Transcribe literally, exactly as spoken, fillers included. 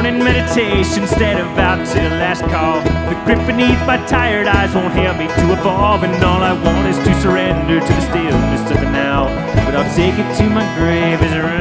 in meditation instead of out to the last call. The grip beneath my tired eyes won't help me to evolve, and all I want is to surrender to the stillness of the now. But I'll take it to my grave as a